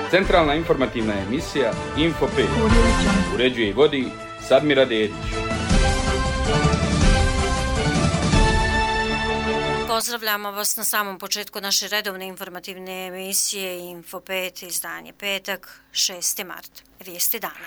Centralna informativna emisija Info 5. Uređuje i vodi Sadmira Dedić. Pozdravljamo vas na samom početku naše redovne informativne emisije Info 5, izdanje petak, 6. mart. Vijesti dana.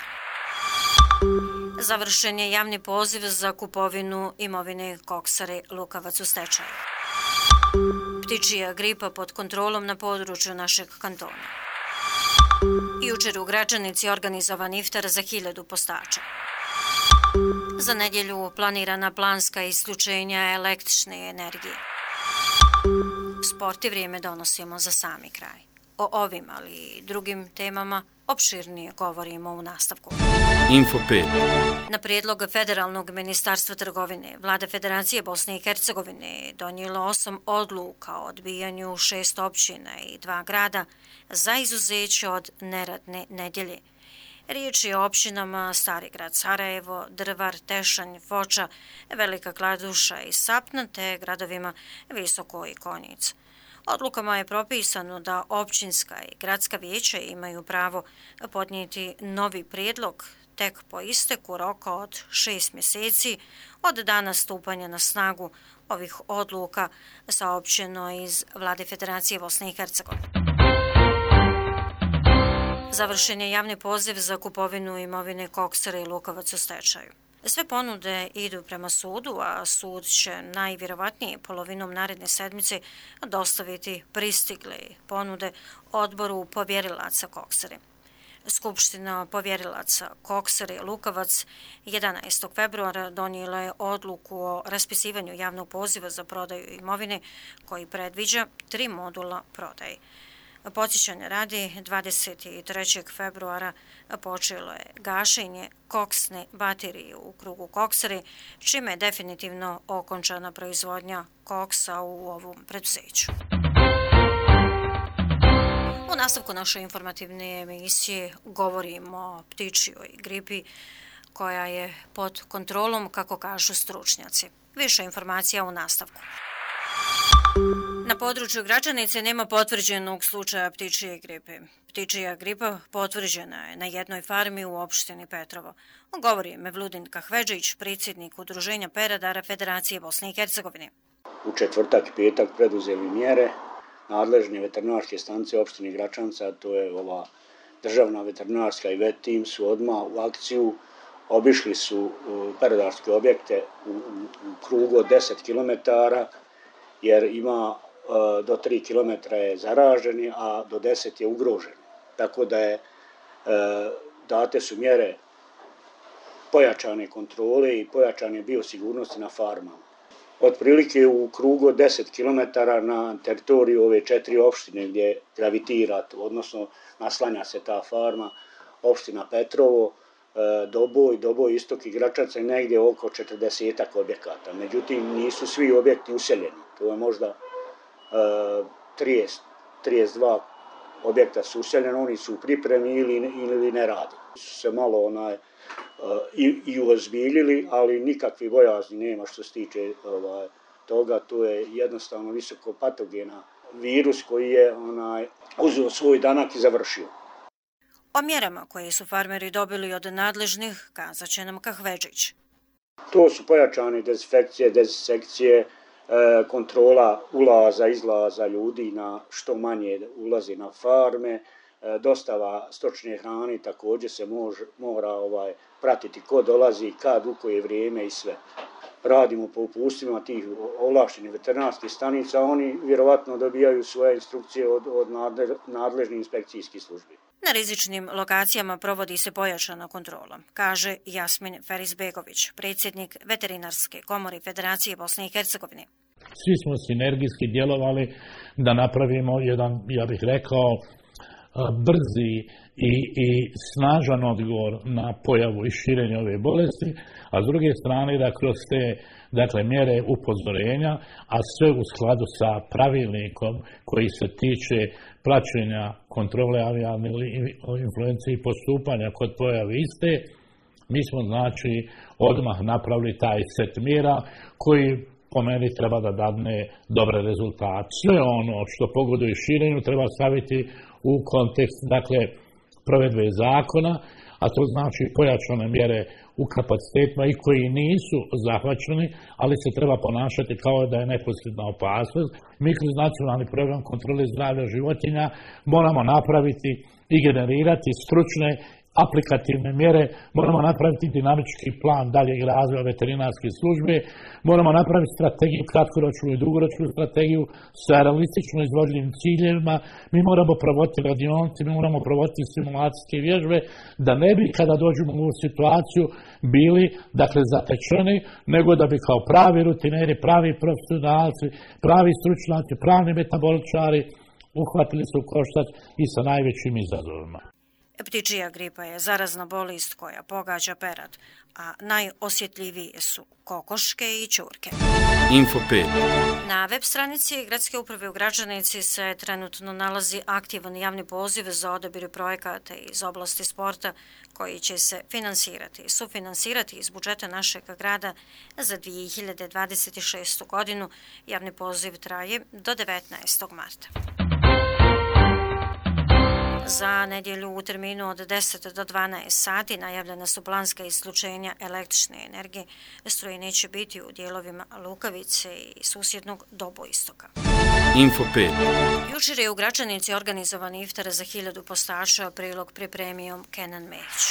Završen je javni poziv za kupovinu imovine Koksare Lukavac u stečaju. Ptičija gripa pod kontrolom na području našeg kantona. Jučer u Gračanici organizovan iftar za 1000 postača. Za nedjelju planirana planska isključenja električne energije. Sport i vrijeme donosimo za sami kraj. O ovim, ali i drugim temama opširnije govorimo u nastavku. Info 5. Na prijedlog Federalnog ministarstva trgovine, Vlada Federacije Bosne i Hercegovine donijela 8 odluka o odbijanju 6 općina i 2 grada za izuzeće od neradne nedjelje. Riječ je o općinama Stari grad Sarajevo, Drvar, Tešanj, Foča, Velika Kladuša i Sapna, te gradovima Visoko i Konjic. Odlukama je propisano da općinska i gradska vijeća imaju pravo podnijeti novi prijedlog tek po isteku roka od 6 mjeseci od dana stupanja na snagu ovih odluka, saopćeno iz Vlade Federacije Bosne i Hercegovine. Završen je javni poziv za kupovinu imovine Koksare i Lukavac u stečaju. Sve ponude idu prema sudu, a sud će najvjerovatnije polovinom naredne sedmice dostaviti pristigle ponude odboru povjerilaca Koksare. Skupština povjerilaca Koksare Lukavac 11. februara donijela je odluku o raspisivanju javnog poziva za prodaju imovine koji predviđa 3 modula prodaje. Podsjećanja radi, 23. februara počelo je gašenje koksne baterije u krugu Koksare, čime je definitivno okončana proizvodnja koksa u ovom preduzeću. U nastavku naše informativne emisije govorimo o ptičjoj gripi koja je pod kontrolom, kako kažu stručnjaci. Više informacija u nastavku. Na području Gračanice nema potvrđenog slučaja ptičje gripe. Ptičja gripa potvrđena je na jednoj farmi u opštini Petrovo. Govori Mevludin Kahvedžić, predsjednik Udruženja peradara Federacije Bosne i Hercegovine. U četvrtak i petak preduzeli mjere nadležne veterinarske stanice opštine Gračanca, to je ova državna veterinarska i vet tim, su odmah u akciju. Obišli su peradarske objekte u krugu od 10 km, jer ima do 3 km je zaraženi, a do 10 je ugroženi. Tako da date su mjere pojačane kontrole i pojačane biosigurnosti na farmama. Otprilike u krugu od 10 km na teritoriju ove 4 opštine gdje gravitira, odnosno naslanja se ta farma, opština Petrovo, Doboj, Istok i Gračanca je negdje oko 40 objekata. Međutim, nisu svi objekti useljeni. To je možda 32 objekta su useljeni, oni su u pripremi ili ne rade. Su se malo i uozbiljili, ali nikakvi bojazni nema što se tiče toga. To je jednostavno visoko patogena virus koji je uzeo svoj danak i završio. O mjerama koje su farmeri dobili od nadležnih kazat će nam Kahvedžić. To su pojačane dezinsekcije, kontrola ulaza, izlaza ljudi na što manje ulazi na farme, dostava stočne hrane također se mora pratiti ko dolazi, kad, u koje vrijeme i sve. Radimo po upustvima tih ovlaštenih veterinarskih stanica, oni vjerovatno dobijaju svoje instrukcije od nadležnih inspekcijskih službi. Na rizičnim lokacijama provodi se pojačana kontrola, kaže Jasmin Ferisbegović, predsjednik Veterinarske komore Federacije Bosne i Hercegovine. Svi smo sinergijski djelovali da napravimo jedan, ja bih rekao, brzi i snažan odgovor na pojavu i širenje ove bolesti, a s druge strane da kroz te mjere upozorenja, a sve u skladu sa pravilnikom koji se tiče praćenja kontrole avijalne influence i postupanja kod pojave iste, mi smo odmah napravili taj set mjera koji po meni treba da dadne dobre rezultate. Sve ono što pogoduje širenju treba staviti u kontekst, dakle, provedbe zakona, a to znači pojačane mjere u kapacitetima i koji nisu zahvaćeni, ali se treba ponašati kao da je neposredna opasnost. Mi kroz nacionalni program kontrole zdravlja životinja moramo napraviti i generirati stručne aplikativne mjere, moramo napraviti dinamički plan daljeg razvoja veterinarske službe, moramo napraviti strategiju, kratkoročnu i dugoročnu strategiju sa realistično izvodljivim ciljevima, mi moramo provoditi radionice, mi moramo provoditi simulacijske vježbe, da ne bi kada dođemo u ovu situaciju bili, dakle, zatečeni, nego da bi kao pravi rutineri, pravi profesionalci, pravi stručnjaci, pravi metaboličari uhvatili se u koštac i sa najvećim izazovima. Ptičija gripa je zarazna bolest koja pogađa perad, a najosjetljivije su kokoške i ćurke. Info 5. Na web stranici Gradske uprave u Gračanici se trenutno nalazi aktivan javni poziv za odabir projekata iz oblasti sporta koji će se sufinansirati iz budžeta našeg grada za 2026. godinu. Javni poziv traje do 19. marta. Za nedjelju u terminu od 10 do 12 sati najavljena su planska isključenja električne energije. Struje neće biti u dijelovima Lukavice i susjednog Doboistoka. Info 5. Jučer je u Gračanici organizovan iftar za 1000 postaša, prilog pripremio Kenan Mehić.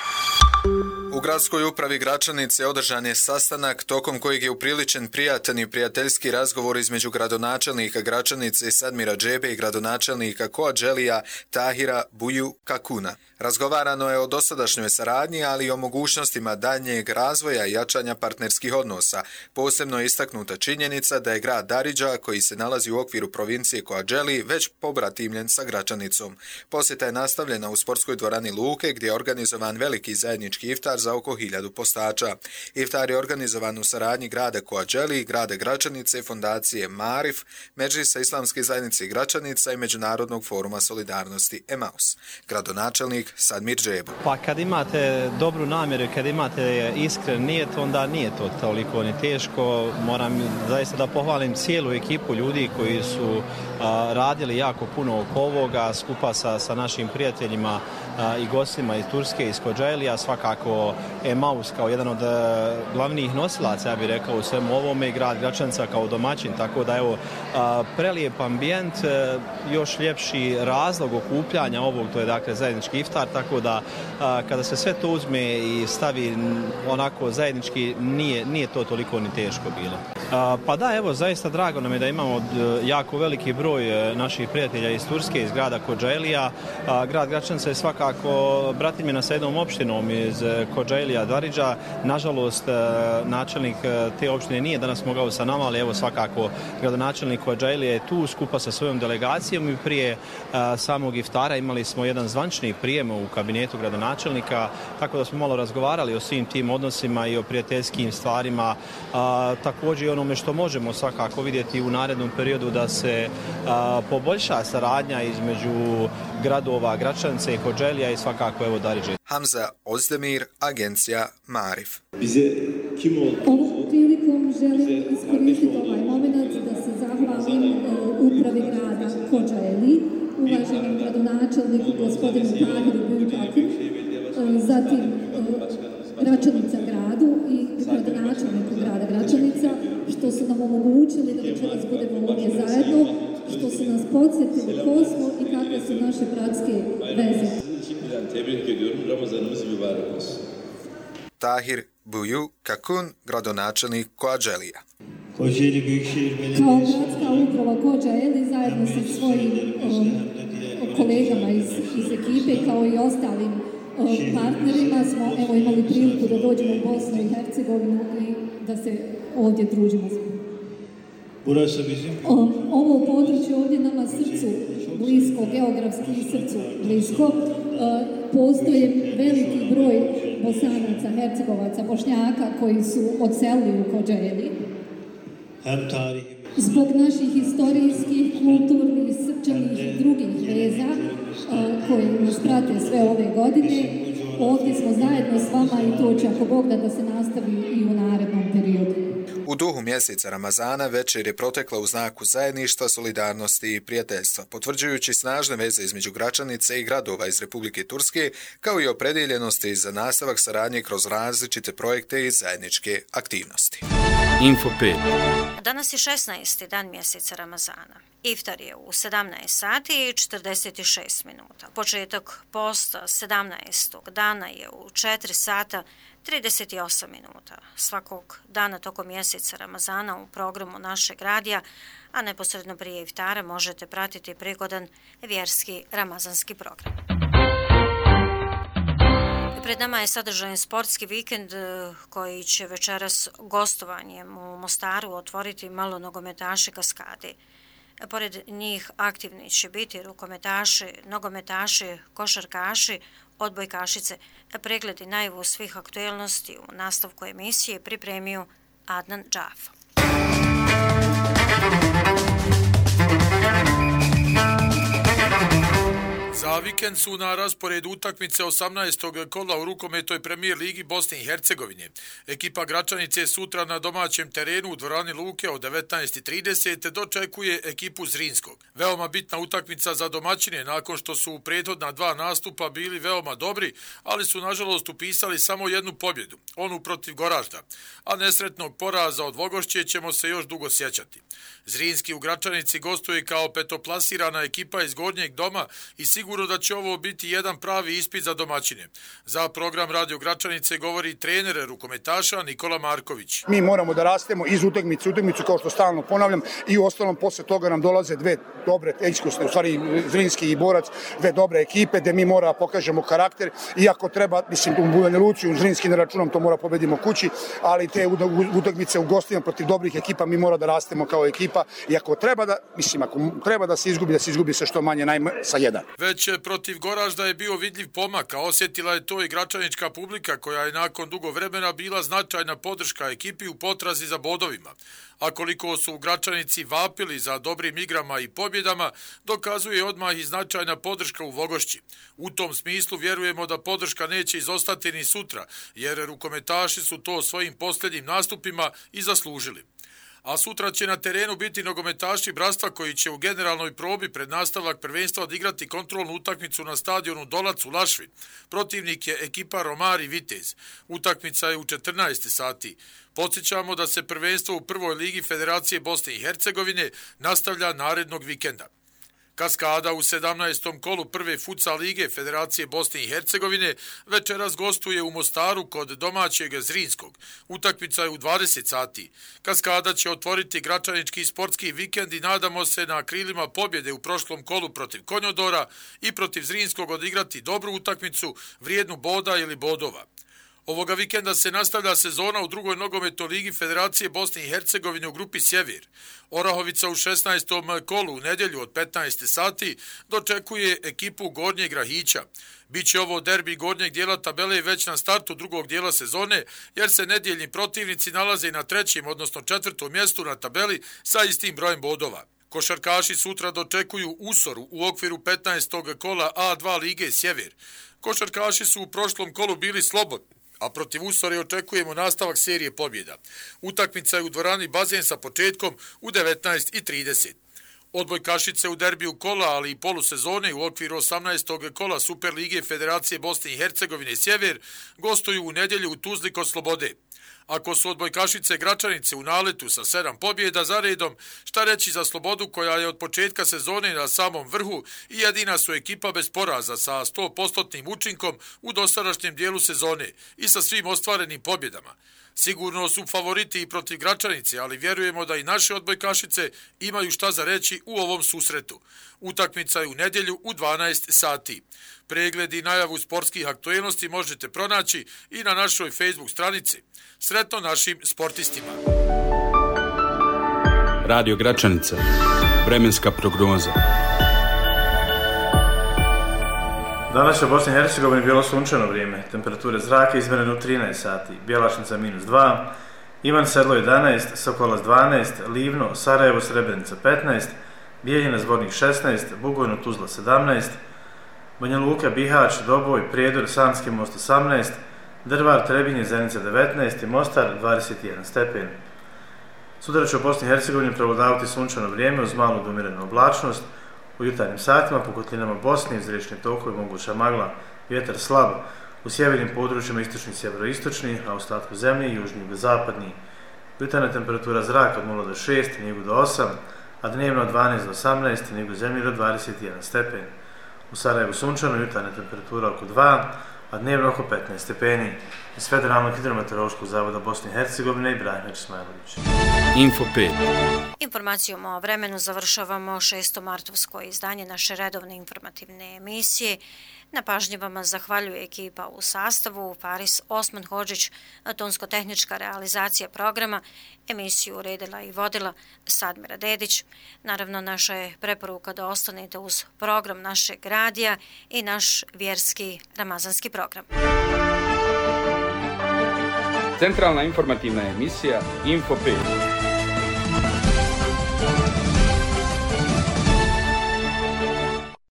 U gradskoj upravi Gračanice održan je sastanak tokom kojeg je upriličen prijatan i prijateljski razgovor između gradonačelnika Gračanice Sadmira Džebe i gradonačelnika Koadželija Tahira Buju Kakuna. Razgovarano je o dosadašnjoj saradnji, ali i o mogućnostima daljnjeg razvoja i jačanja partnerskih odnosa. Posebno je istaknuta činjenica da je grad Daridža, koji se nalazi u okviru provincije Koadželi, već pobratimljen sa Gračanicom. Posjeta je nastavljena u sportskoj dvorani Luke, gdje je organizovan veliki zajednički iftar za oko 1000 postača. Iftar je organizovan u saradnji grada Koadželi, grada Gračanice, fondacije Marif, Medžlisa Islamske zajednice Gračanica i Međunarodnog foruma solidarnosti Emaus. Gradonačelnik Sadmir Džebo. Pa kad imate dobru namjeru, kad imate iskren nijet, onda nije to toliko ni teško. Moram zaista da pohvalim cijelu ekipu ljudi koji su radili jako puno oko ovoga, skupa sa našim prijateljima i gostima iz Turske, iz Koadželija, svakako Emaus kao jedan od glavnih nosilaca, ja bih rekao, u svemu ovome, i grad Gračanica kao domaćin, tako da evo, prelijep ambijent, još ljepši razlog okupljanja ovog, to je dakle zajednički iftar, tako da kada se sve to uzme i stavi onako zajednički, nije to toliko ni teško bilo. Pa da, evo, zaista drago nam je da imamo jako veliki broj naših prijatelja iz Turske, iz grada Koadželija. Grad Gračanica je svakako bratimljena sa jednom opštinom iz Koadželija, Daridža. Nažalost, načelnik te opštine nije danas mogao sa nama, ali evo svakako gradonačelnik Koadželija je tu skupa sa svojom delegacijom i prije samog iftara imali smo jedan zvančni prijem u kabinetu gradonačelnika, tako da smo malo razgovarali o svim tim odnosima i o prijateljskim stvarima, također i onome što možemo svakako vidjeti u narednom periodu da se poboljša saradnja između gradova Gračanice i Koadželija i svakako evo Daridže. Hamza Ozdemir, agencija Marif. Ovom prilikom želim iskoristiti ovaj moment da se zahvalim upravi grada Koadželi, uvaženom gradonačelniku gospodinu Tahiru Buju Kakunu, zatim Gračanica gradu i gradonačelniku grada Gračanica, što su nam omogućili da večeras budemo ovdje zajedno, što su nas podsjetili ko smo i kakve su naše bratske veze. Tahir Buju Kakun, gradonačelnik Koadželija. Kao gradska uprava Koadželi zajedno sa svojim kolegama iz ekipe kao i ostalim partnerima smo evo imali priliku da dođemo u Bosnu i Hercegovinu i da se ovdje družimo. Ovo područje ovdje nama srcu blisko, geografski srcu blisko. Postoje veliki broj Bosanaca, Hercegovaca, Bošnjaka koji su odselili u Koadželi. Zbog naših historijskih, kulturnih, srčanih i drugih veza koji nas prate sve ove godine, ovdje smo zajedno s vama i to će ako Bog da se nastavi i u narednom periodu. U duhu mjeseca Ramazana večer je protekla u znaku zajedništva, solidarnosti i prijateljstva, potvrđujući snažne veze između Gračanice i gradova iz Republike Turske, kao i opredjeljenosti za nastavak saradnje kroz različite projekte i zajedničke aktivnosti. Info 5. Danas je 16. dan mjeseca Ramazana. Iftar je u 17 sati i 46 minuta. Početak posta 17. dana je u 4 sata 38 minuta. Svakog dana tokom mjeseca Ramazana u programu našeg radija, a neposredno prije iftara možete pratiti prigodan vjerski ramazanski program. Pred nama je sadržajan sportski vikend koji će večeras gostovanjem u Mostaru otvoriti malo nogometaši Kaskade. Pored njih aktivni će biti rukometaši, nogometaši, košarkaši, odbojkašice. Pregledi najavu svih aktuelnosti u nastavku emisije pripremio Adnan Džafa. Za vikend su na rasporedu utakmice 18. kola u rukometnoj premijer ligi Bosne i Hercegovine. Ekipa Gračanice sutra na domaćem terenu u dvorani Luke od 19:30 dočekuje ekipu Zrinskog. Veoma bitna utakmica za domaćine nakon što su u prethodna dva nastupa bili veoma dobri, ali su nažalost upisali samo jednu pobjedu, onu protiv Goražda, a nesretnog poraza od Vogošće ćemo se još dugo sjećati. Zrinski u Gračanici gostuje kao petoplasirana ekipa iz Gornjeg doma i sigurno da će ovo biti jedan pravi ispit za domaćine. Za program Radio Gračanice govori trener rukometaša Nikola Marković. Mi moramo da rastemo iz utakmice u utakmicu, kao što stalno ponavljam, i u ostalom posle toga nam dolaze dve dobre, iskusne, u stvari Zrinski i Borac, dve dobre ekipe, gde mi mora pokažemo karakter, iako treba, mislim, u Banja Luci, u Zrinski ne računam, to mora pobedimo kući, ali te utakmice u gostima protiv dobrih ekipa mi mora da rastemo kao ekipa, i ako treba da se izgubi sa što manje, sa 1. Već protiv Goražda je bio vidljiv pomak, a osjetila je to i gračanička publika koja je nakon dugo vremena bila značajna podrška ekipi u potrazi za bodovima. A koliko su u Gračanici vapili za dobrim igrama i pobjedama, dokazuje odmah i značajna podrška u Vogošći. U tom smislu vjerujemo da podrška neće izostati ni sutra, jer rukometaši su to svojim posljednjim nastupima i zaslužili. A sutra će na terenu biti nogometaši Bratstva koji će u generalnoj probi pred nastavak prvenstva odigrati kontrolnu utakmicu na stadionu Dolac u Lašvi. Protivnik je ekipa Romari Vitez. Utakmica je u 14 sati. Podsjećamo da se prvenstvo u prvoj ligi Federacije Bosne i Hercegovine nastavlja narednog vikenda. Kaskada u 17. kolu prve futsal lige Federacije Bosne i Hercegovine večeras gostuje u Mostaru kod domaćeg Zrinskog. Utakmica je u 20 sati. Kaskada će otvoriti gračanički sportski vikend i nadamo se na krilima pobjede u prošlom kolu protiv Konjodora i protiv Zrinskog odigrati dobru utakmicu vrijednu boda ili bodova. Ovoga vikenda se nastavlja sezona u drugoj nogometnoj ligi Federacije Bosne i Hercegovine u grupi Sjever. Orahovica u 16. kolu u nedjelju od 15 sati dočekuje ekipu Gornjeg Grahića. Biće ovo derbi gornjeg dijela tabele već na startu drugog dijela sezone, jer se nedjeljni protivnici nalaze na 3. odnosno 4. mjestu na tabeli sa istim brojem bodova. Košarkaši sutra dočekuju Usoru u okviru 15. kola A2 lige Sjever. Košarkaši su u prošlom kolu bili slobodni, a protiv Usore očekujemo nastavak serije pobjeda. Utakmica je u dvorani Bazen sa početkom u 19:30. Odbojkašice u derbiju kola, ali i polusezone u okviru 18. kola Super lige Federacije Bosne i Hercegovine Sjever gostuju u nedjelju u Tuzli kod Slobode. Ako su odbojkašice Gračanice u naletu sa 7 pobjeda za redom, šta reći za Slobodu koja je od početka sezone na samom vrhu i jedina su ekipa bez poraza sa 100% učinkom u dosadašnjem dijelu sezone i sa svim ostvarenim pobjedama. Sigurno su favoriti i protiv Gračanice, ali vjerujemo da i naše odbojkašice imaju šta za reći u ovom susretu. Utakmica je u nedjelju u 12 sati. Pregled i najavu sportskih aktuelnosti možete pronaći i na našoj Facebook stranici. Sretno našim sportistima. Radio Gračanica. Vremenska prognoza. Danas je u Bosni i Hercegovini bilo sunčano vrijeme. Temperature zraka izmjerene u 13 sati. Bjelašnica -2, Ivan Sedlo 11, Sokolac 12, Livno, Sarajevo, Srebrenica 15, Bijeljina, Zvornik 16, Bugojno, Tuzla 17, Banja Luka, Bihać, Doboj, Prijedor, Sanski most 18, Drvar, Trebinje, Zenica 19 i Mostar 21 stepen. Sutra će u Bosni i Hercegovini prevladavati sunčano vrijeme uz malu umirenu oblačnost. U jutarnjim satima po kotlinama Bosne iz riječne tokove moguća magla, vjetar slab, u sjevernim područjima istočni sjeveroistočni, a u ostatku zemlje južni i zapadni. Jutarnja temperatura zraka od 0 do 6, Nigu do 8, a dnevno od 12 do 18, Nigu zemlje do 21 stepen. U Sarajevu sunčano, jutarnja temperatura oko 2, a dnevno oko 15 stepeni. Iz Federalnog hidrometeorološkog zavoda Bosne i Hercegovine Ibrahim Ismailović. Info 5. Informacijom o vremenu završavamo 6. martovsko izdanje naše redovne informativne emisije. Na pažnji vam zahvaljuje ekipa u sastavu Faris Osman Hodžić, tonsko-tehnička realizacija programa, emisiju uredila i vodila Sadmira Dedić. Naravno, naša je preporuka da ostanete uz program našeg radija i naš vjerski ramazanski program. Centralna informativna emisija Info 5.